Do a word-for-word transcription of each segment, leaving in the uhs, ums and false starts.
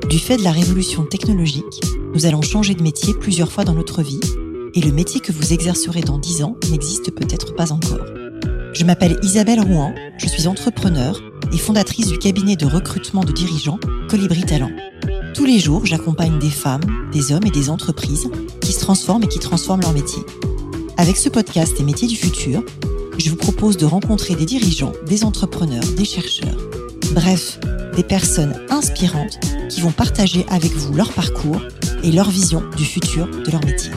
Du fait de la révolution technologique, nous allons changer de métier plusieurs fois dans notre vie et le métier que vous exercerez dans dix ans n'existe peut-être pas encore. Je m'appelle Isabelle Rouen, je suis entrepreneure et fondatrice du cabinet de recrutement de dirigeants Colibri Talent. Tous les jours, j'accompagne des femmes, des hommes et des entreprises qui se transforment et qui transforment leur métier. Avec ce podcast Les métiers du futur, je vous propose de rencontrer des dirigeants, des entrepreneurs, des chercheurs, bref, des personnes inspirantes qui vont partager avec vous leur parcours et leur vision du futur de leur métier.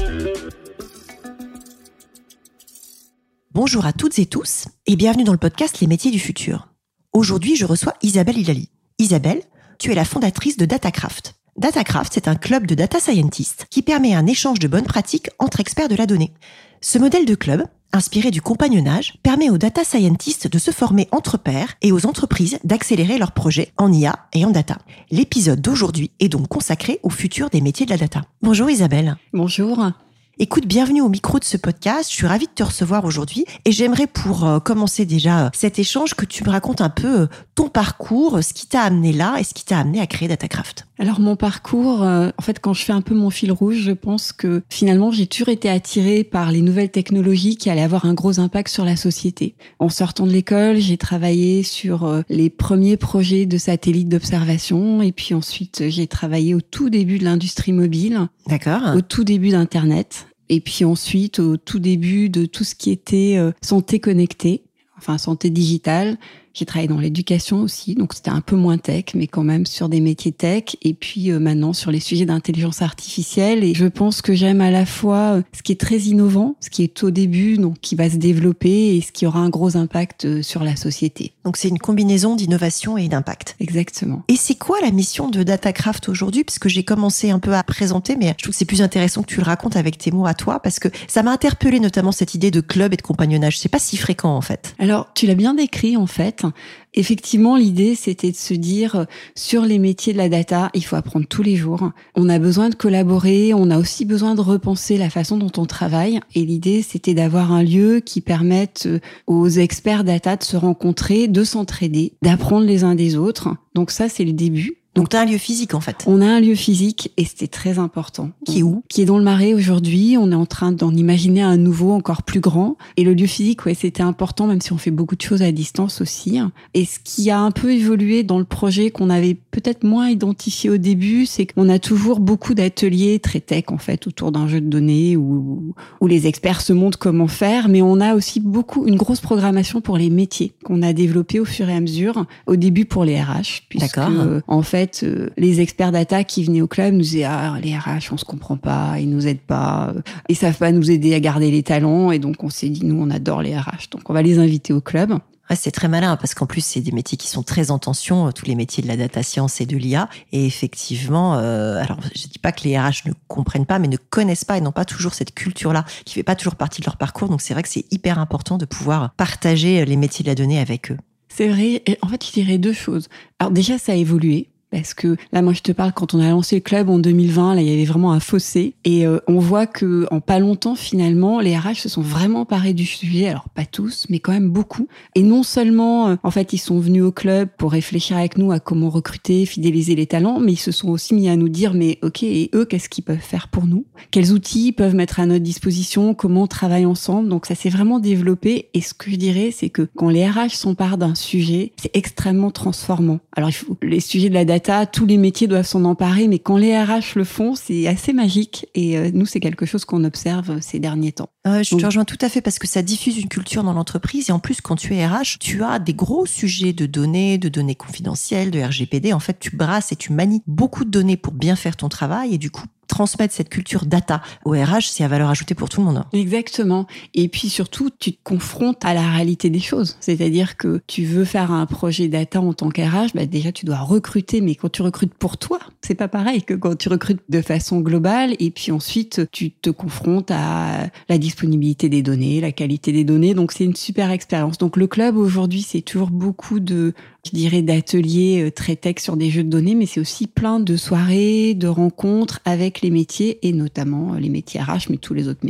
Bonjour à toutes et tous et bienvenue dans le podcast Les métiers du futur. Aujourd'hui, je reçois Isabelle Hilali. Isabelle, tu es la fondatrice de DataCraft. DataCraft, c'est un club de data scientists qui permet un échange de bonnes pratiques entre experts de la donnée. Ce modèle de club, inspiré du compagnonnage, permet aux data scientists de se former entre pairs et aux entreprises d'accélérer leurs projets en I A et en data. L'épisode d'aujourd'hui est donc consacré au futur des métiers de la data. Bonjour Isabelle. Bonjour. Écoute, bienvenue au micro de ce podcast. Je suis ravie de te recevoir aujourd'hui et j'aimerais pour euh, commencer déjà euh, cet échange que tu me racontes un peu euh, ton parcours, ce qui t'a amené là et ce qui t'a amené à créer DataCraft. Alors mon parcours, euh, en fait quand je fais un peu mon fil rouge, je pense que finalement j'ai toujours été attirée par les nouvelles technologies qui allaient avoir un gros impact sur la société. En sortant de l'école, j'ai travaillé sur euh, les premiers projets de satellites d'observation et puis ensuite j'ai travaillé au tout début de l'industrie mobile. D'accord. Au tout début d'Internet. Et puis ensuite, au tout début de tout ce qui était euh, santé connectée, enfin santé digitale. J'ai travaillé dans l'éducation aussi, donc c'était un peu moins tech, mais quand même sur des métiers tech. Et puis euh, maintenant sur les sujets d'intelligence artificielle. Et je pense que j'aime à la fois euh, ce qui est très innovant, ce qui est au début, donc qui va se développer et ce qui aura un gros impact euh, sur la société. Donc c'est une combinaison d'innovation et d'impact. Exactement. Et c'est quoi la mission de DataCraft aujourd'hui ? Parce que j'ai commencé un peu à présenter, mais je trouve que c'est plus intéressant que tu le racontes avec tes mots à toi, parce que ça m'a interpellé notamment cette idée de club et de compagnonnage. C'est pas si fréquent en fait. Alors tu l'as bien décrit en fait. Effectivement, l'idée, c'était de se dire, sur les métiers de la data, il faut apprendre tous les jours. On a besoin de collaborer, on a aussi besoin de repenser la façon dont on travaille. Et l'idée, c'était d'avoir un lieu qui permette aux experts data de se rencontrer, de s'entraider, d'apprendre les uns des autres. Donc ça, c'est le début. Donc tu as un lieu physique en fait. On a un lieu physique et c'était très important. Qui est où ? Qui est dans le Marais aujourd'hui. On est en train d'en imaginer un nouveau encore plus grand. Et le lieu physique, ouais, c'était important, même si on fait beaucoup de choses à distance aussi. Et ce qui a un peu évolué dans le projet qu'on avait peut-être moins identifié au début, c'est qu'on a toujours beaucoup d'ateliers très tech en fait autour d'un jeu de données où, où les experts se montrent comment faire. Mais on a aussi beaucoup une grosse programmation pour les métiers qu'on a développé au fur et à mesure. Au début pour les R H, puisque euh, en fait les experts data qui venaient au club nous disaient ah les R H on se comprend pas, ils nous aident pas, ils savent pas nous aider à garder les talents et donc on s'est dit nous on adore les R H donc on va les inviter au club. Ouais, c'est très malin parce qu'en plus c'est des métiers qui sont très en tension, tous les métiers de la data science et de l'I A et effectivement euh, alors je dis pas que les R H ne comprennent pas mais ne connaissent pas et n'ont pas toujours cette culture-là qui fait pas toujours partie de leur parcours donc c'est vrai que c'est hyper important de pouvoir partager les métiers de la donnée avec eux. C'est vrai, et en fait je dirais deux choses. Alors déjà ça a évolué. Parce que là, moi, je te parle, quand on a lancé le club en deux mille vingt, là, il y avait vraiment un fossé. Et euh, on voit que en pas longtemps, finalement, les R H se sont vraiment emparés du sujet. Alors, pas tous, mais quand même beaucoup. Et non seulement, euh, en fait, ils sont venus au club pour réfléchir avec nous à comment recruter, fidéliser les talents, mais ils se sont aussi mis à nous dire, mais ok, et eux, qu'est-ce qu'ils peuvent faire pour nous ? Quels outils peuvent mettre à notre disposition ? Comment on travaille ensemble ? Donc, ça s'est vraiment développé. Et ce que je dirais, c'est que quand les R H s'emparent d'un sujet, c'est extrêmement transformant. Alors, il faut, les sujets de la data, tous les métiers doivent s'en emparer, mais quand les R H le font, c'est assez magique. Et euh, nous, c'est quelque chose qu'on observe ces derniers temps. Euh, je Donc, te rejoins tout à fait parce que ça diffuse une culture dans l'entreprise. Et en plus, quand tu es R H, tu as des gros sujets de données, de données confidentielles, de R G P D. En fait, tu brasses et tu manies beaucoup de données pour bien faire ton travail. Et du coup, transmettre cette culture data au R H, c'est à valeur ajoutée pour tout le monde. Exactement. Et puis surtout, tu te confrontes à la réalité des choses. C'est-à-dire que tu veux faire un projet data en tant qu'R H, bah déjà tu dois recruter, mais quand tu recrutes pour toi, c'est pas pareil que quand tu recrutes de façon globale. Et puis ensuite, tu te confrontes à la disponibilité des données, la qualité des données. Donc c'est une super expérience. Donc le club aujourd'hui, c'est toujours beaucoup de, je dirais, d'ateliers très tech sur des jeux de données, mais c'est aussi plein de soirées, de rencontres avec les métiers et notamment les métiers R H, mais tous les autres métiers.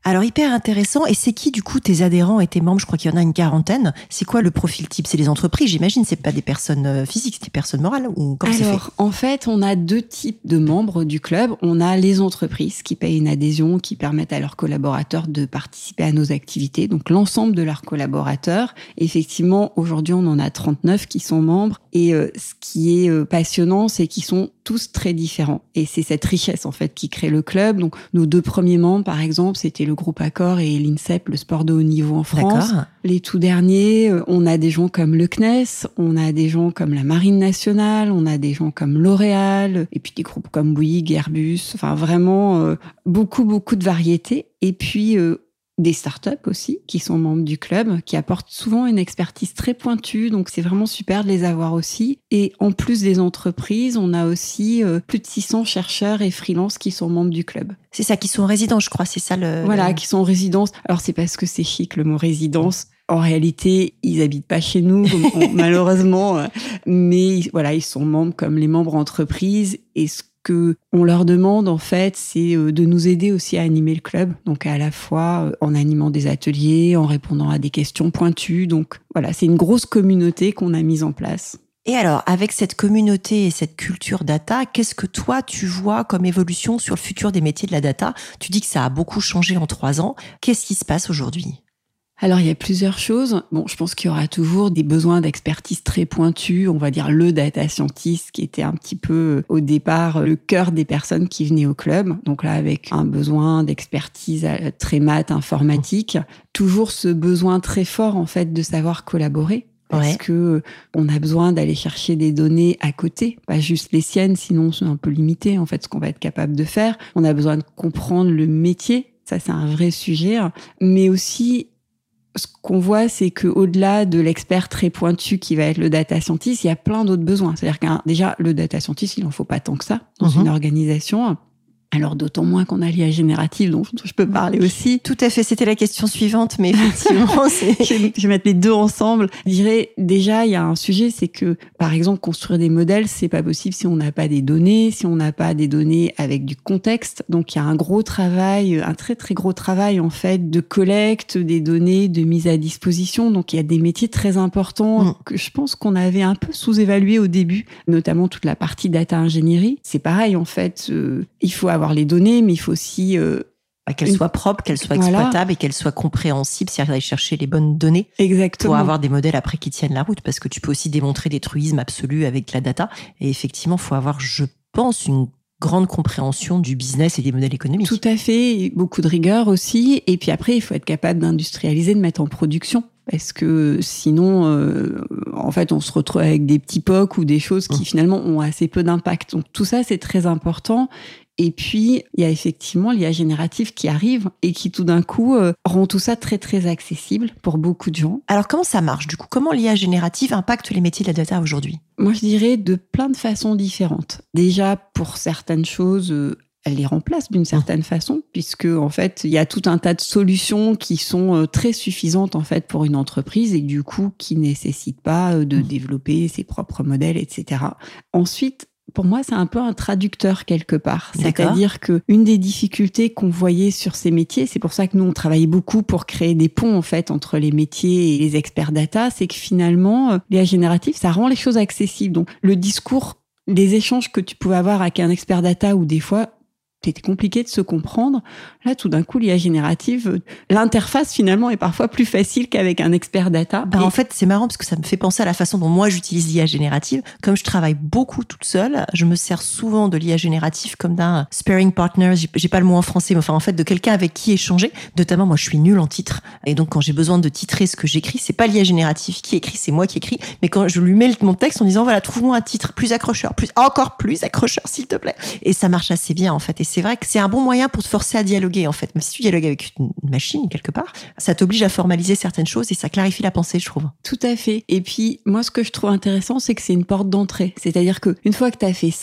Alors, hyper intéressant. Et c'est qui, du coup, tes adhérents et tes membres? Je crois qu'il y en a une quarantaine. C'est quoi le profil type? C'est les entreprises, j'imagine. C'est pas des personnes physiques, c'est des personnes morales, ou comment c'est fait? Alors, en fait, on a deux types de membres du club. On a les entreprises qui payent une adhésion, qui permettent à leurs collaborateurs de participer à nos activités. Donc, l'ensemble de leurs collaborateurs. Effectivement, aujourd'hui, on en a trente-neuf qui sont membres. Et euh, ce qui est euh, passionnant, c'est qu'ils sont tous très différents. Et c'est cette richesse, en fait, qui crée le club. Donc, nos deux premiers membres, par exemple, c'était le groupe Accor et l'INSEP, le sport de haut niveau en France. D'accord. Les tout derniers, on a des gens comme le C N E S, on a des gens comme la Marine nationale, on a des gens comme L'Oréal, et puis des groupes comme Bouygues, Airbus, enfin vraiment euh, beaucoup, beaucoup de variétés. Et puis euh, des startups aussi qui sont membres du club, qui apportent souvent une expertise très pointue, donc c'est vraiment super de les avoir aussi. Et en plus des entreprises, on a aussi euh, plus de six cents chercheurs et freelances qui sont membres du club. C'est ça, qui sont résidents, je crois, c'est ça le... Voilà, le... qui sont en résidence. Alors c'est parce que c'est chic le mot résidence. En réalité, ils habitent pas chez nous, malheureusement, mais voilà, ils sont membres comme les membres entreprises. Et ce que on leur demande, en fait, c'est de nous aider aussi à animer le club. Donc, à la fois en animant des ateliers, en répondant à des questions pointues. Donc, voilà, c'est une grosse communauté qu'on a mise en place. Et alors, avec cette communauté et cette culture data, qu'est-ce que toi, tu vois comme évolution sur le futur des métiers de la data? Tu dis que ça a beaucoup changé en trois ans. Qu'est-ce qui se passe aujourd'hui? Alors, il y a plusieurs choses. Bon, je pense qu'il y aura toujours des besoins d'expertise très pointus. On va dire le data scientist qui était un petit peu, au départ, le cœur des personnes qui venaient au club. Donc là, avec un besoin d'expertise très maths, informatique. Toujours ce besoin très fort, en fait, de savoir collaborer. Parce ouais. que on a besoin d'aller chercher des données à côté, pas juste les siennes, sinon c'est un peu limité, en fait, ce qu'on va être capable de faire. On a besoin de comprendre le métier. Ça, c'est un vrai sujet. Mais aussi, ce qu'on voit, c'est qu'au-delà de l'expert très pointu qui va être le data scientist, il y a plein d'autres besoins. C'est-à-dire que déjà, le data scientist, il n'en faut pas tant que ça dans mmh. une organisation. Alors, d'autant moins qu'on a l'I A générative, dont je peux parler aussi. Tout à fait, c'était la question suivante, mais effectivement, c'est... je, vais, je vais mettre les deux ensemble. Je dirais, déjà, il y a un sujet, c'est que, par exemple, construire des modèles, c'est pas possible si on n'a pas des données, si on n'a pas des données avec du contexte. Donc, il y a un gros travail, un très, très gros travail, en fait, de collecte des données, de mise à disposition. Donc, il y a des métiers très importants mmh. que je pense qu'on avait un peu sous-évalués au début, notamment toute la partie data ingénierie. C'est pareil, en fait, euh, il faut avoir avoir les données, mais il faut aussi... Euh, qu'elles une... soient propres, qu'elles soient exploitables voilà. et qu'elles soient compréhensibles, c'est-à-dire aller chercher les bonnes données. Exactement. Pour avoir des modèles après qui tiennent la route, parce que tu peux aussi démontrer des truismes absolus avec la data. Et effectivement, il faut avoir, je pense, une grande compréhension du business et des modèles économiques. Tout à fait, beaucoup de rigueur aussi. Et puis après, il faut être capable d'industrialiser, de mettre en production. Parce que sinon, euh, en fait, on se retrouve avec des petits P O C ou des choses qui, mmh. finalement, ont assez peu d'impact. Donc, tout ça, c'est très important. Et puis, il y a effectivement l'I A générative qui arrive et qui, tout d'un coup, euh, rend tout ça très, très accessible pour beaucoup de gens. Alors, comment ça marche, du coup? Comment l'I A générative impacte les métiers de la data aujourd'hui? Moi, je dirais de plein de façons différentes. Déjà, pour certaines choses... Euh, elle les remplace d'une certaine façon, puisque en fait, il y a tout un tas de solutions qui sont très suffisantes en fait pour une entreprise et du coup qui nécessitent pas de mmh. développer ses propres modèles, et cetera. Ensuite, pour moi, c'est un peu un traducteur quelque part. D'accord. C'est-à-dire que une des difficultés qu'on voyait sur ces métiers, c'est pour ça que nous on travaillait beaucoup pour créer des ponts en fait entre les métiers et les experts data, c'est que finalement, l'I A générative, ça rend les choses accessibles. Donc le discours, les échanges que tu pouvais avoir avec un expert data ou des fois c'était compliqué de se comprendre. Là, tout d'un coup, l'I A générative, l'interface, finalement, est parfois plus facile qu'avec un expert data. Ben, et... En fait, c'est marrant parce que ça me fait penser à la façon dont moi, j'utilise l'I A générative. Comme je travaille beaucoup toute seule, je me sers souvent de l'I A générative comme d'un sparring partner. J'ai, j'ai pas le mot en français, mais enfin, en fait, de quelqu'un avec qui échanger. Notamment, moi, je suis nulle en titre. Et donc, quand j'ai besoin de titrer ce que j'écris, c'est pas l'I A générative qui écrit, c'est moi qui écris. Mais quand je lui mets mon texte en disant, voilà, trouve-moi un titre plus accrocheur, plus, encore plus accrocheur, s'il te plaît. Et ça marche assez bien, en fait. Et c'est vrai que c'est un bon moyen pour te forcer à dialoguer, en fait. Même si tu dialogues avec une machine, quelque part, ça t'oblige à formaliser certaines choses et ça clarifie la pensée, je trouve. Tout à fait. Et puis, moi, ce que je trouve intéressant, c'est que c'est une porte d'entrée. C'est-à-dire qu'une fois que tu as fait ça,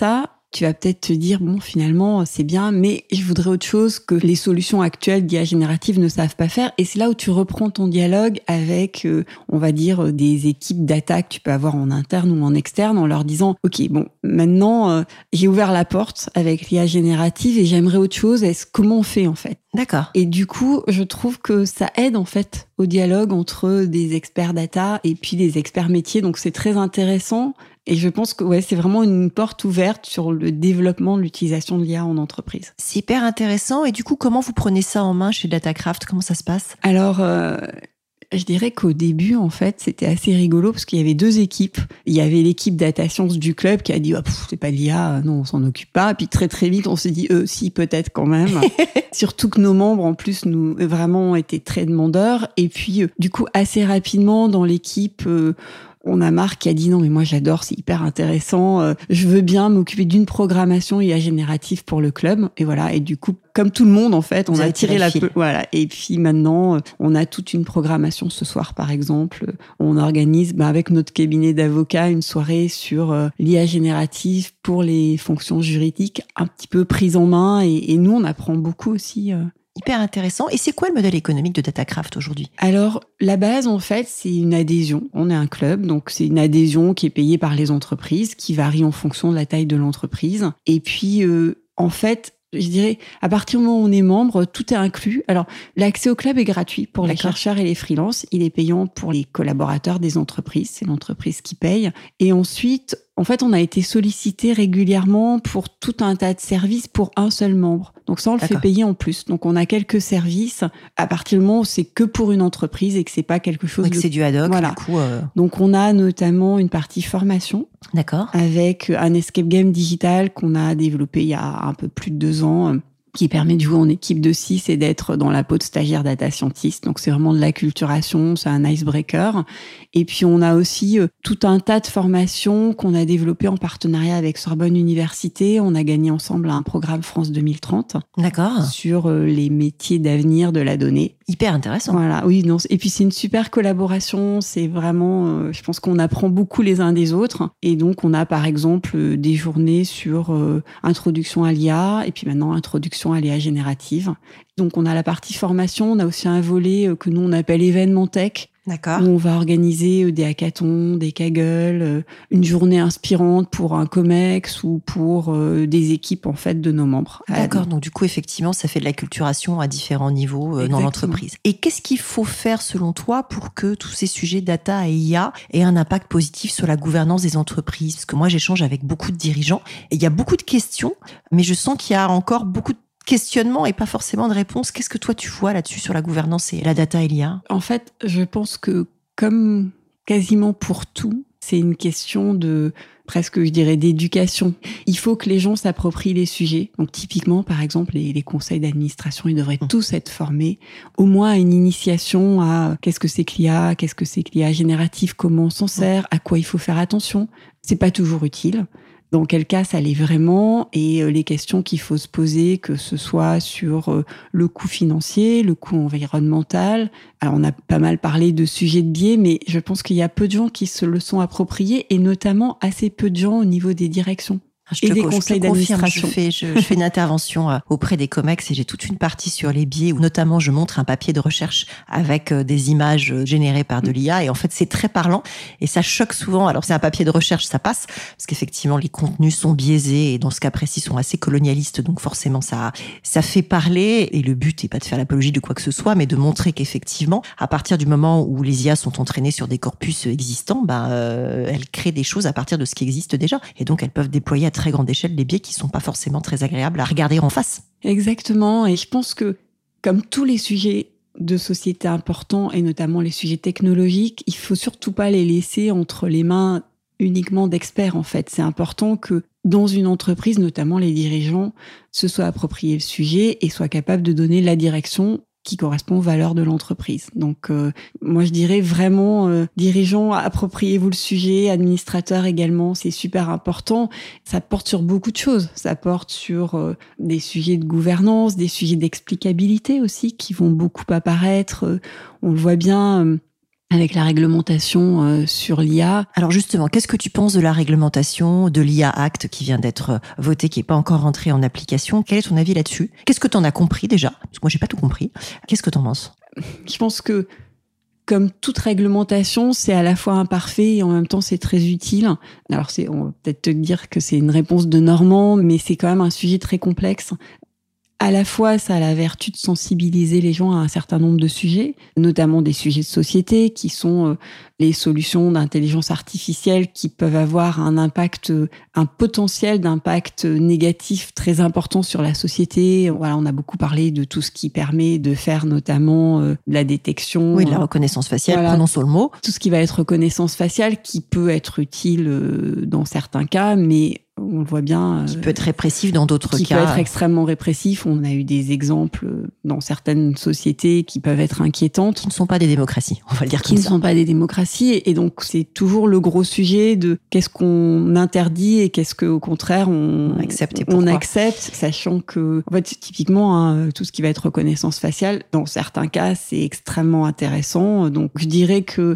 tu vas peut-être te dire, bon, finalement, c'est bien, mais je voudrais autre chose que les solutions actuelles d'I A générative ne savent pas faire. Et c'est là où tu reprends ton dialogue avec, euh, on va dire, des équipes data que tu peux avoir en interne ou en externe, en leur disant, OK, bon, maintenant, euh, j'ai ouvert la porte avec l'I A générative et j'aimerais autre chose. Est-ce, comment on fait, en fait? D'accord. Et du coup, je trouve que ça aide, en fait, au dialogue entre des experts data et puis des experts métiers. Donc, c'est très intéressant. Et je pense que ouais, c'est vraiment une porte ouverte sur le développement de l'utilisation de l'I A en entreprise. C'est hyper intéressant. Et du coup, comment vous prenez ça en main chez Datacraft? Comment ça se passe? Alors, euh, je dirais qu'au début, en fait, c'était assez rigolo parce qu'il y avait deux équipes. Il y avait l'équipe data science du club qui a dit oh, « c'est pas de l'I A, non, on s'en occupe pas ». Puis très très vite, on s'est dit euh, « si, peut-être quand même ». Surtout que nos membres, en plus, nous vraiment étaient très demandeurs. Et puis, euh, du coup, assez rapidement, dans l'équipe... Euh, on a Marc qui a dit non mais moi j'adore, c'est hyper intéressant, euh, je veux bien m'occuper d'une programmation I A générative pour le club et voilà. Et du coup comme tout le monde en fait, on Vous a tiré la fil. peu, voilà. Et puis maintenant euh, on a toute une programmation ce soir par exemple, on organise bah, avec notre cabinet d'avocats une soirée sur euh, l'I A générative pour les fonctions juridiques un petit peu prise en main et, et nous on apprend beaucoup aussi. Euh, Hyper intéressant. Et c'est quoi le modèle économique de Datacraft aujourd'hui? Alors, la base, en fait, c'est une adhésion. On est un club, donc c'est une adhésion qui est payée par les entreprises, qui varie en fonction de la taille de l'entreprise. Et puis, euh, en fait, je dirais, à partir du moment où on est membre, tout est inclus. Alors, l'accès au club est gratuit pour les D'accord. chercheurs et les freelances. Il est payant pour les collaborateurs des entreprises. C'est l'entreprise qui paye. Et ensuite, en fait, on a été sollicité régulièrement pour tout un tas de services pour un seul membre. Donc ça, on le D'accord. fait payer en plus. Donc on a quelques services à partir du moment où c'est que pour une entreprise et que c'est pas quelque chose Oui, de... que c'est du ad hoc, Voilà. du coup. Euh... Donc on a notamment une partie formation. D'accord. Avec un escape game digital qu'on a développé il y a un peu plus de deux ans, qui permet de jouer en équipe de six et d'être dans la peau de stagiaire data scientist. Donc, c'est vraiment de l'acculturation, c'est un icebreaker. Et puis, on a aussi euh, tout un tas de formations qu'on a développées en partenariat avec Sorbonne Université. On a gagné ensemble un programme France deux mille trente. D'accord. Sur euh, les métiers d'avenir de la donnée. Hyper intéressant. Voilà, oui, non. Et puis, c'est une super collaboration. C'est vraiment, euh, je pense qu'on apprend beaucoup les uns des autres. Et donc, on a, par exemple, euh, des journées sur euh, introduction à l'I A et puis maintenant, introduction à l'I A générative. Donc, on a la partie formation. On a aussi un volet euh, que nous, on appelle événement tech. D'accord. Où on va organiser des hackathons, des Kaggle, une journée inspirante pour un COMEX ou pour euh, des équipes en fait de nos membres. D'accord, donc du coup effectivement ça fait de l'acculturation à différents niveaux euh, dans l'entreprise. Et qu'est-ce qu'il faut faire selon toi pour que tous ces sujets data et I A aient un impact positif sur la gouvernance des entreprises? Parce que moi j'échange avec beaucoup de dirigeants et il y a beaucoup de questions, mais je sens qu'il y a encore beaucoup de questionnement et pas forcément de réponse. Qu'est-ce que toi tu vois là-dessus sur la gouvernance et la data et l'I A? En fait, je pense que comme quasiment pour tout, c'est une question de presque, je dirais, d'éducation. Il faut que les gens s'approprient les sujets. Donc typiquement, par exemple, les, les conseils d'administration, ils devraient mmh. tous être formés au moins à une initiation à qu'est-ce que c'est que l'I A, qu'est-ce que c'est que l'I A générative, comment on s'en sert, à quoi il faut faire attention. C'est pas toujours utile. Dans quel cas ça l'est vraiment, et les questions qu'il faut se poser, que ce soit sur le coût financier, le coût environnemental. Alors on a pas mal parlé de sujets de biais, mais je pense qu'il y a peu de gens qui se le sont appropriés, et notamment assez peu de gens au niveau des directions. Je et te, des je conseils te confirme, d'administration. Je fais, je, je fais une intervention auprès des COMEX et j'ai toute une partie sur les biais où notamment je montre un papier de recherche avec des images générées par de l'I A et en fait c'est très parlant et ça choque souvent. Alors c'est un papier de recherche, ça passe parce qu'effectivement les contenus sont biaisés et dans ce cas précis sont assez colonialistes, donc forcément ça ça fait parler et le but est pas de faire l'apologie de quoi que ce soit, mais de montrer qu'effectivement à partir du moment où les I A sont entraînées sur des corpus existants, ben euh, elles créent des choses à partir de ce qui existe déjà et donc elles peuvent déployer à très grande échelle des biais qui sont pas forcément très agréables à regarder en face. Exactement, et je pense que comme tous les sujets de société importants et notamment les sujets technologiques, il faut surtout pas les laisser entre les mains uniquement d'experts en fait. C'est important que dans une entreprise, notamment les dirigeants, se soient appropriés le sujet et soient capables de donner la direction qui correspond aux valeurs de l'entreprise. Donc, euh, moi, je dirais vraiment, euh, dirigeants, appropriez-vous le sujet, administrateurs également, c'est super important. Ça porte sur beaucoup de choses. Ça porte sur euh, des sujets de gouvernance, des sujets d'explicabilité aussi, qui vont beaucoup apparaître. Euh, on le voit bien... Euh, avec la réglementation euh, sur l'I A. Alors justement, qu'est-ce que tu penses de la réglementation de l'I A Act qui vient d'être voté, qui n'est pas encore rentré en application? Quel est ton avis là-dessus? Qu'est-ce que tu en as compris déjà? Parce que moi, j'ai pas tout compris. Qu'est-ce que tu en penses? Je pense que, comme toute réglementation, c'est à la fois imparfait et en même temps, c'est très utile. Alors, c'est, on va peut-être te dire que c'est une réponse de Normand, mais c'est quand même un sujet très complexe. À la fois, ça a la vertu de sensibiliser les gens à un certain nombre de sujets, notamment des sujets de société, qui sont les solutions d'intelligence artificielle qui peuvent avoir un impact, un potentiel d'impact négatif très important sur la société. Voilà, on a beaucoup parlé de tout ce qui permet de faire notamment de la détection. Oui, de la reconnaissance faciale, voilà. Prononçons le mot. Tout ce qui va être reconnaissance faciale, qui peut être utile dans certains cas, mais on le voit bien. Qui peut être répressif dans d'autres qui cas. Qui peut être extrêmement répressif. On a eu des exemples dans certaines sociétés qui peuvent être inquiétantes. Qui ne sont pas des démocraties, on va le dire qui comme ça. Qui ne sont pas des démocraties. Et donc, c'est toujours le gros sujet de qu'est-ce qu'on interdit et qu'est-ce qu'au contraire, on, on accepte. Et on accepte, sachant que, en fait, typiquement, hein, tout ce qui va être reconnaissance faciale, dans certains cas, c'est extrêmement intéressant. Donc, je dirais que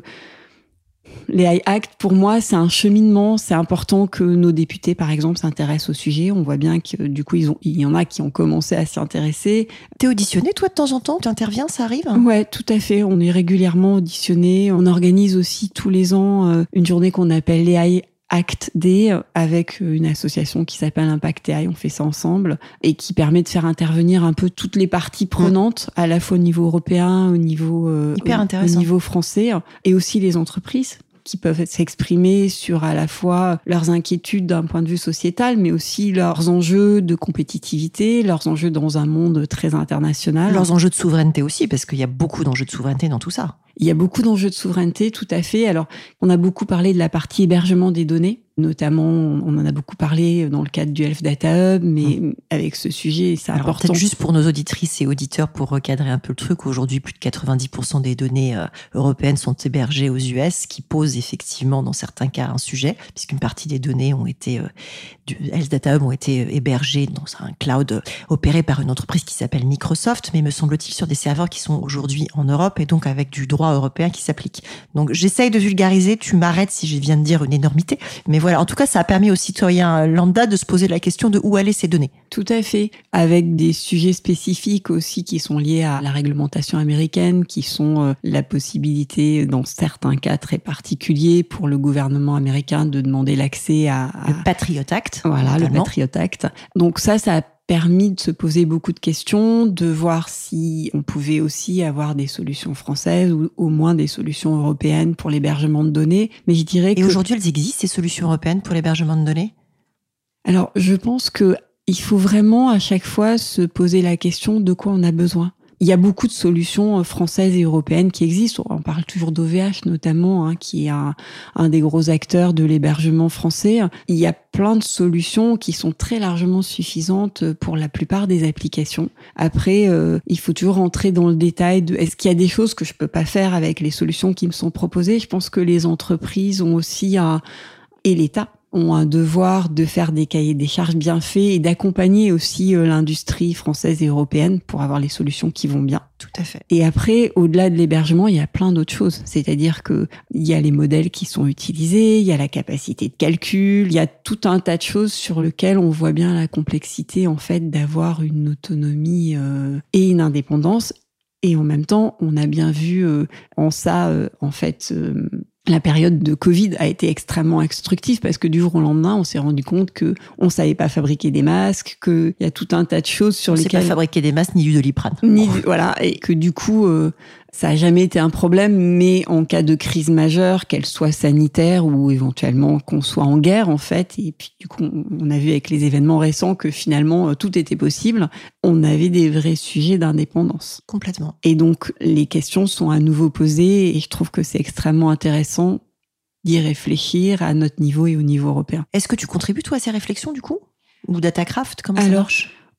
les I A Act, pour moi, c'est un cheminement. C'est important que nos députés, par exemple, s'intéressent au sujet. On voit bien que, du coup, ils ont, il y en a qui ont commencé à s'y intéresser. T'es auditionné, toi, de temps en temps? Tu interviens, ça arrive? Ouais, tout à fait. On est régulièrement auditionné. On organise aussi tous les ans euh, une journée qu'on appelle les I A Act Day avec une association qui s'appelle Impact A I. On fait ça ensemble et qui permet de faire intervenir un peu toutes les parties prenantes, mmh. à la fois au niveau européen, au niveau, euh, Hyper au, intéressant. au niveau français et aussi les entreprises qui peuvent s'exprimer sur à la fois leurs inquiétudes d'un point de vue sociétal, mais aussi leurs enjeux de compétitivité, leurs enjeux dans un monde très international. Leurs enjeux de souveraineté aussi, parce qu'il y a beaucoup d'enjeux de souveraineté dans tout ça. Il y a beaucoup d'enjeux de souveraineté, tout à fait. Alors, on a beaucoup parlé de la partie hébergement des données. Notamment, on en a beaucoup parlé dans le cadre du Health Data Hub, mais mmh. avec ce sujet, c'est Alors, important. Peut-être juste pour nos auditrices et auditeurs, pour recadrer un peu le truc, aujourd'hui, plus de quatre-vingt-dix pour cent des données euh, européennes sont hébergées aux U S, ce qui pose effectivement, dans certains cas, un sujet, puisqu'une partie des données ont été, euh, du Health Data Hub ont été hébergées dans un cloud opéré par une entreprise qui s'appelle Microsoft, mais me semble-t-il sur des serveurs qui sont aujourd'hui en Europe et donc avec du droit européen qui s'applique. Donc, j'essaye de vulgariser, tu m'arrêtes si je viens de dire une énormité, mais voilà, en tout cas, ça a permis aux citoyens lambda de se poser la question de où allaient ces données. Tout à fait, avec des sujets spécifiques aussi qui sont liés à la réglementation américaine, qui sont euh, la possibilité, dans certains cas très particuliers, pour le gouvernement américain de demander l'accès à... à... Le Patriot Act. Voilà, notamment. Le Patriot Act. Donc ça, ça a permis de se poser beaucoup de questions, de voir si on pouvait aussi avoir des solutions françaises ou au moins des solutions européennes pour l'hébergement de données. Mais je dirais Et que... Et aujourd'hui, elles existent, ces solutions européennes pour l'hébergement de données? Alors, je pense que il faut vraiment à chaque fois se poser la question de quoi on a besoin. Il y a beaucoup de solutions françaises et européennes qui existent. On parle toujours d'O V H notamment, hein, qui est un, un des gros acteurs de l'hébergement français. Il y a plein de solutions qui sont très largement suffisantes pour la plupart des applications. Après, euh, il faut toujours rentrer dans le détail de est-ce qu'il y a des choses que je peux pas faire avec les solutions qui me sont proposées. Je pense que les entreprises ont aussi un, et l'État ont un devoir de faire des cahiers des charges bien faits et d'accompagner aussi l'industrie française et européenne pour avoir les solutions qui vont bien. Tout à fait. Et après, au-delà de l'hébergement, il y a plein d'autres choses. C'est-à-dire que il y a les modèles qui sont utilisés, il y a la capacité de calcul, il y a tout un tas de choses sur lesquelles on voit bien la complexité, en fait, d'avoir une autonomie euh, et une indépendance. Et en même temps, on a bien vu euh, en ça, euh, en fait... Euh, La période de Covid a été extrêmement instructive parce que du jour au lendemain, on s'est rendu compte que on savait pas fabriquer des masques, qu'il y a tout un tas de choses sur on lesquelles... On sait pas fabriquer des masques ni du Doliprane. Ni, voilà, et que du coup, euh, ça a jamais été un problème, mais en cas de crise majeure, qu'elle soit sanitaire ou éventuellement qu'on soit en guerre, en fait, et puis du coup, on a vu avec les événements récents que finalement, tout était possible, on avait des vrais sujets d'indépendance. Complètement. Et donc, les questions sont à nouveau posées et je trouve que c'est extrêmement intéressant d'y réfléchir à notre niveau et au niveau européen. Est-ce que tu contribues, toi, à ces réflexions, du coup? Ou Datacraft, comment ça Alors, marche?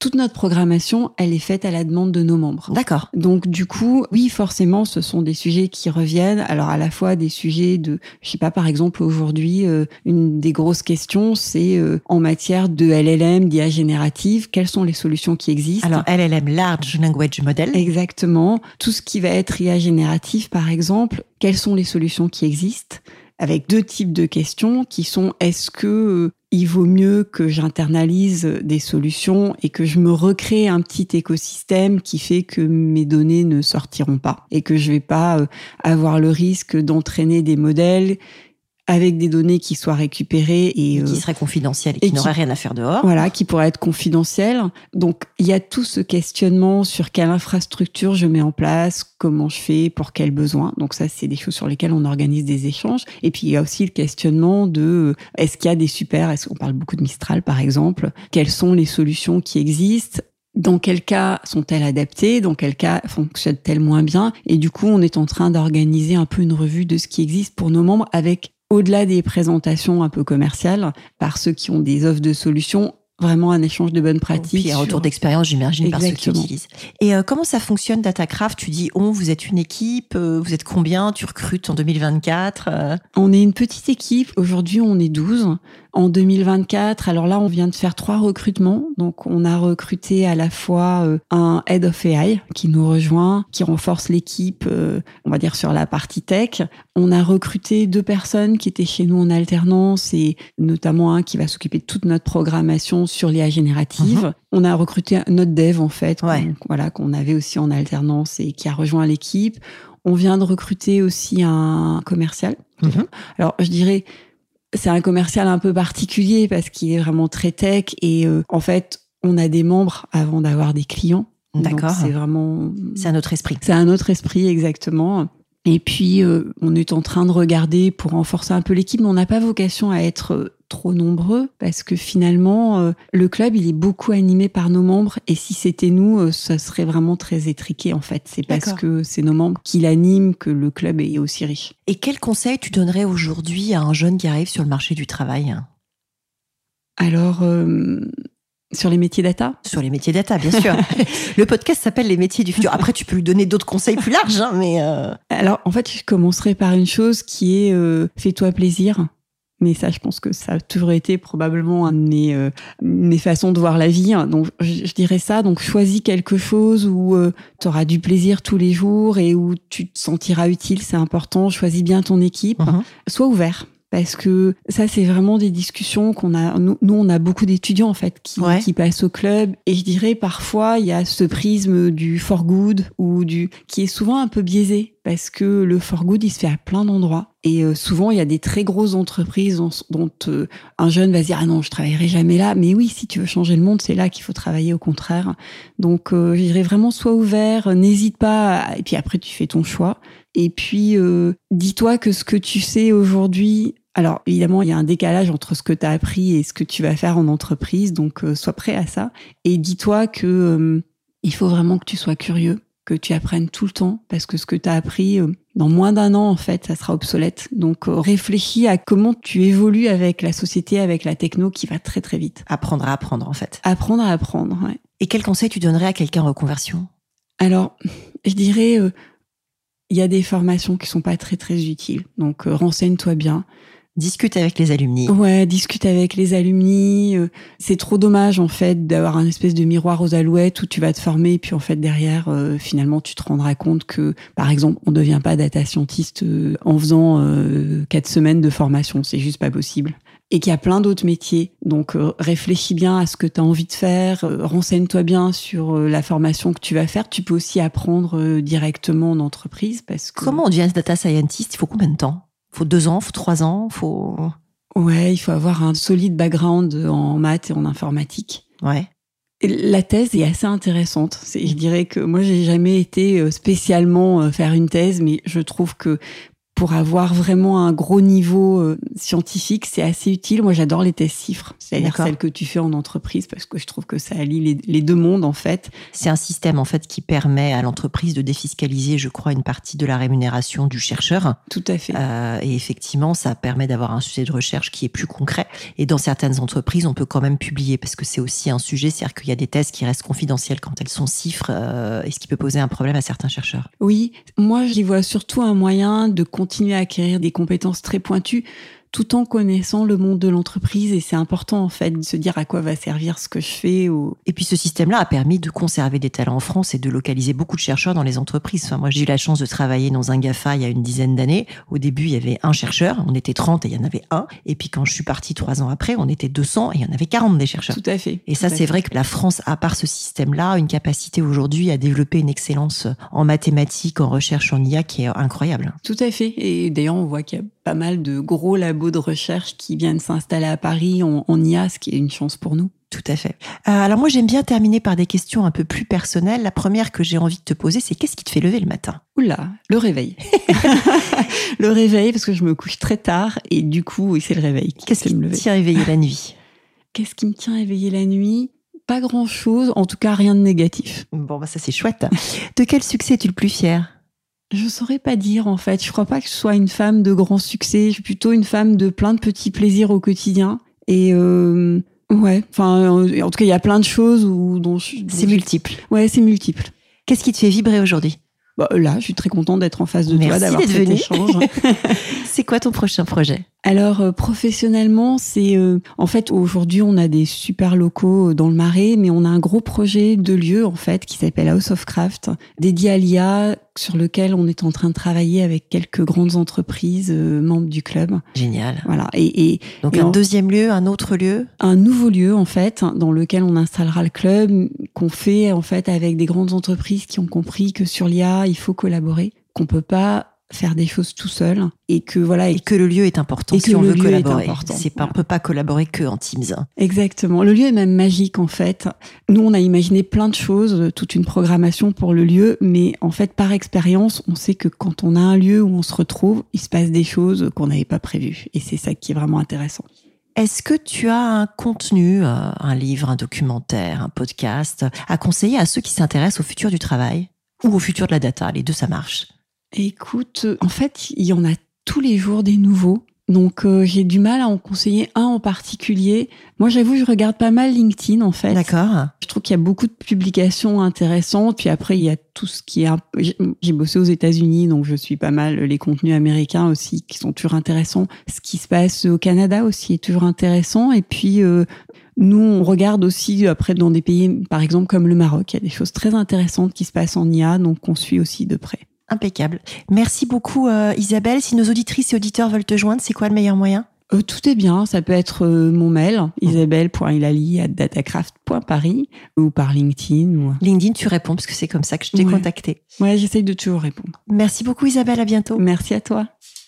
toute notre programmation, elle est faite à la demande de nos membres. D'accord. Donc du coup, oui, forcément, ce sont des sujets qui reviennent. Alors à la fois des sujets de, je sais pas, par exemple aujourd'hui, euh, une des grosses questions, c'est euh, en matière de L L M, d'I A générative, quelles sont les solutions qui existent? Alors L L M, Large Language Model. Exactement. Tout ce qui va être I A générative, par exemple, quelles sont les solutions qui existent? Avec deux types de questions qui sont est-ce que euh, il vaut mieux que j'internalise des solutions et que je me recrée un petit écosystème qui fait que mes données ne sortiront pas et que je vais pas euh, avoir le risque d'entraîner des modèles avec des données qui soient récupérées et, et qui euh, seraient confidentielles et, et qui n'auraient rien à faire dehors. Voilà, qui pourraient être confidentielles. Donc, il y a tout ce questionnement sur quelle infrastructure je mets en place, comment je fais, pour quels besoins. Donc ça, c'est des choses sur lesquelles on organise des échanges. Et puis, il y a aussi le questionnement de est-ce qu'il y a des super, est-ce qu'on parle beaucoup de Mistral, par exemple, quelles sont les solutions qui existent? Dans quel cas sont-elles adaptées? Dans quel cas fonctionnent-elles moins bien? Et du coup, on est en train d'organiser un peu une revue de ce qui existe pour nos membres avec, au-delà des présentations un peu commerciales, par ceux qui ont des offres de solutions, vraiment un échange de bonnes pratiques. Puis un retour sur... d'expérience, j'imagine, Exactement. par ceux qui utilisent. Et euh, comment ça fonctionne, Datacraft? Tu dis, on, vous êtes une équipe, euh, vous êtes combien? Tu recrutes en deux mille vingt-quatre euh... On est une petite équipe. Aujourd'hui, on est douze. En deux mille vingt-quatre, alors là, on vient de faire trois recrutements. Donc, on a recruté à la fois euh, un Head of A I qui nous rejoint, qui renforce l'équipe, euh, on va dire, sur la partie tech. On a recruté deux personnes qui étaient chez nous en alternance et notamment un qui va s'occuper de toute notre programmation sur l'I A générative. Mm-hmm. On a recruté notre dev, en fait, ouais. qu'on, voilà, qu'on avait aussi en alternance et qui a rejoint l'équipe. On vient de recruter aussi un commercial. Mm-hmm. Alors, je dirais... c'est un commercial un peu particulier parce qu'il est vraiment très tech et euh, en fait, on a des membres avant d'avoir des clients. D'accord. Donc c'est vraiment... C'est un autre esprit. C'est un autre esprit, exactement. Et puis, euh, on est en train de regarder pour renforcer un peu l'équipe, mais on n'a pas vocation à être trop nombreux parce que finalement, euh, le club, il est beaucoup animé par nos membres et si c'était nous, euh, ça serait vraiment très étriqué en fait. C'est parce D'accord. que c'est nos membres qui l'animent que le club est aussi riche. Et quel conseil tu donnerais aujourd'hui à un jeune qui arrive sur le marché du travail? Alors... Euh, Sur les métiers data? Sur les métiers data, bien sûr. Le podcast s'appelle Les métiers du futur. Après, tu peux lui donner d'autres conseils plus larges, hein, mais... Euh... Alors, en fait, je commencerai par une chose qui est euh, « fais-toi plaisir ». Mais ça, je pense que ça a toujours été probablement une de mes, euh, mes façons de voir la vie. Donc, je, je dirais ça. Donc, choisis quelque chose où euh, tu auras du plaisir tous les jours et où tu te sentiras utile, c'est important. Choisis bien ton équipe. Uh-huh. Sois ouvert. Parce que ça, c'est vraiment des discussions qu'on a. Nous, nous on a beaucoup d'étudiants en fait qui, ouais. qui passent au club, et je dirais parfois il y a ce prisme du for good ou du qui est souvent un peu biaisé parce que le for good il se fait à plein d'endroits et euh, souvent il y a des très grosses entreprises dont, dont euh, un jeune va se dire ah non je travaillerai jamais là, mais oui si tu veux changer le monde c'est là qu'il faut travailler au contraire. Donc euh, je dirais vraiment sois ouvert, n'hésite pas à... et puis après tu fais ton choix. Et puis, euh, dis-toi que ce que tu sais aujourd'hui... Alors, évidemment, il y a un décalage entre ce que tu as appris et ce que tu vas faire en entreprise, donc euh, sois prêt à ça. Et dis-toi que euh, il faut vraiment que tu sois curieux, que tu apprennes tout le temps, parce que ce que tu as appris, euh, dans moins d'un an, en fait, ça sera obsolète. Donc, euh, réfléchis à comment tu évolues avec la société, avec la techno qui va très, très vite. Apprendre à apprendre, en fait. Apprendre à apprendre, ouais. Et quel conseil tu donnerais à quelqu'un en reconversion? Alors, je dirais... Euh, il y a des formations qui sont pas très très utiles, donc euh, renseigne-toi bien. Discute avec les alumni. Ouais, discute avec les alumni. Euh, c'est trop dommage en fait d'avoir un espèce de miroir aux alouettes où tu vas te former et puis en fait derrière euh, finalement tu te rendras compte que par exemple on devient pas data scientist euh, en faisant euh, quatre semaines de formation, c'est juste pas possible. Et qu'il y a plein d'autres métiers. Donc, euh, réfléchis bien à ce que tu as envie de faire. Euh, renseigne-toi bien sur euh, la formation que tu vas faire. Tu peux aussi apprendre euh, directement en entreprise. Parce que... Comment on devient data scientist? Il faut combien de temps? Il faut deux ans? Il faut trois ans? Il faut... Ouais, il faut avoir un solide background en maths et en informatique. Ouais. Et la thèse est assez intéressante. C'est, je dirais que moi, j'ai jamais été spécialement faire une thèse, mais je trouve que pour avoir vraiment un gros niveau euh, scientifique, c'est assez utile. Moi, j'adore les tests chiffres, c'est-à-dire D'accord. celles que tu fais en entreprise, parce que je trouve que ça allie les, les deux mondes, en fait. C'est un système, en fait, qui permet à l'entreprise de défiscaliser, je crois, une partie de la rémunération du chercheur. Tout à fait. Euh, et effectivement, ça permet d'avoir un sujet de recherche qui est plus concret. Et dans certaines entreprises, on peut quand même publier, parce que c'est aussi un sujet, c'est-à-dire qu'il y a des thèses qui restent confidentielles quand elles sont chiffres, euh, et ce qui peut poser un problème à certains chercheurs. Oui, moi, j'y vois surtout un moyen de continuer à acquérir des compétences très pointues tout en connaissant le monde de l'entreprise. Et c'est important, en fait, de se dire à quoi va servir ce que je fais. Ou... Et puis, ce système-là a permis de conserver des talents en France et de localiser beaucoup de chercheurs dans les entreprises. Enfin, moi, j'ai eu la chance de travailler dans un GAFA il y a une dizaine d'années. Au début, il y avait un chercheur. On était trente et il y en avait un. Et puis, quand je suis partie trois ans après, on était deux cents et il y en avait quarante des chercheurs. Tout à fait. Et ça, Tout à c'est fait. vrai que la France a, par ce système-là, une capacité aujourd'hui à développer une excellence en mathématiques, en recherche, en I A qui est incroyable. Tout à fait. Et d'ailleurs, on voit qu'il y a pas mal de gros labos de recherche qui viennent s'installer à Paris en, en I A, ce qui est une chance pour nous. Tout à fait. Euh, alors moi, j'aime bien terminer par des questions un peu plus personnelles. La première que j'ai envie de te poser, c'est qu'est-ce qui te fait lever le matin ? Oula, le réveil. Le réveil, parce que je me couche très tard et du coup, oui, c'est le réveil. Qu'est-ce qui me te lever. tient éveillé la nuit ? Qu'est-ce qui me tient éveillé la nuit ? Pas grand-chose, en tout cas rien de négatif. Bon, bah ça c'est chouette. De quel succès es-tu le plus fier ? Je saurais pas dire, en fait. Je crois pas que je sois une femme de grand succès. Je suis plutôt une femme de plein de petits plaisirs au quotidien. Et euh, ouais, enfin, en tout cas, il y a plein de choses où, dont je, dont C'est je... multiple. Ouais, c'est multiple. Qu'est-ce qui te fait vibrer aujourd'hui ? Bah, là, je suis très contente d'être en face de Merci toi, d'avoir d'être cet venue. échange. C'est quoi ton prochain projet ? Alors, euh, professionnellement, c'est... Euh, en fait, aujourd'hui, on a des super locaux dans le Marais, mais on a un gros projet de lieu, en fait, qui s'appelle House of Craft, dédié à l'I A, sur lequel on est en train de travailler avec quelques grandes entreprises euh, membres du club. Génial. Voilà. Et, et, Donc et un en... deuxième lieu, un autre lieu ? Un nouveau lieu, en fait, dans lequel on installera le club, qu'on fait, en fait, avec des grandes entreprises qui ont compris que sur l'I A, il faut collaborer, qu'on peut pas faire des choses tout seul et que voilà et que le lieu est important et si que on le veut lieu collaborer. Est important. C'est pas, Voilà. On peut pas collaborer que en Teams. Exactement. Le lieu est même magique en fait. Nous, on a imaginé plein de choses, toute une programmation pour le lieu, mais en fait, par expérience, on sait que quand on a un lieu où on se retrouve, il se passe des choses qu'on n'avait pas prévues et c'est ça qui est vraiment intéressant. Est-ce que tu as un contenu, un livre, un documentaire, un podcast à conseiller à ceux qui s'intéressent au futur du travail ou au futur de la data ? Les deux, ça marche. Écoute, en fait, il y en a tous les jours des nouveaux. Donc, euh, j'ai du mal à en conseiller un en particulier. Moi, j'avoue, je regarde pas mal LinkedIn, en fait. D'accord. Je trouve qu'il y a beaucoup de publications intéressantes. Puis après, il y a tout ce qui est... Un... J'ai bossé aux États-Unis, donc je suis pas mal les contenus américains aussi, qui sont toujours intéressants. Ce qui se passe au Canada aussi est toujours intéressant. Et puis... Euh, Nous, on regarde aussi après dans des pays, par exemple, comme le Maroc. Il y a des choses très intéressantes qui se passent en I A, donc on suit aussi de près. Impeccable. Merci beaucoup, euh, Isabelle. Si nos auditrices et auditeurs veulent te joindre, c'est quoi le meilleur moyen ? euh, Tout est bien. Ça peut être euh, mon mail, isabelle point hilali arobase datacraft point paris ou par LinkedIn. Ou... LinkedIn, tu réponds parce que c'est comme ça que je t'ai ouais. contacté. Ouais, j'essaye de toujours répondre. Merci beaucoup, Isabelle. À bientôt. Merci à toi.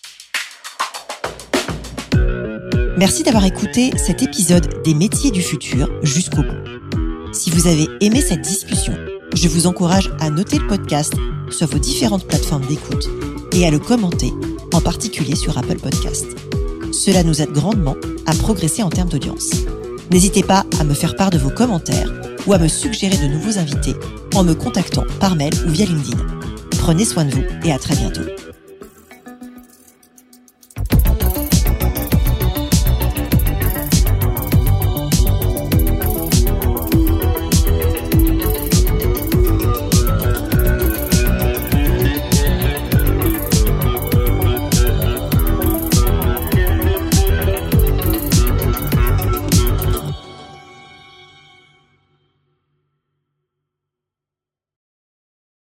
Merci d'avoir écouté cet épisode des métiers du futur jusqu'au bout. Si vous avez aimé cette discussion, je vous encourage à noter le podcast sur vos différentes plateformes d'écoute et à le commenter, en particulier sur Apple Podcasts. Cela nous aide grandement à progresser en termes d'audience. N'hésitez pas à me faire part de vos commentaires ou à me suggérer de nouveaux invités en me contactant par mail ou via LinkedIn. Prenez soin de vous et à très bientôt.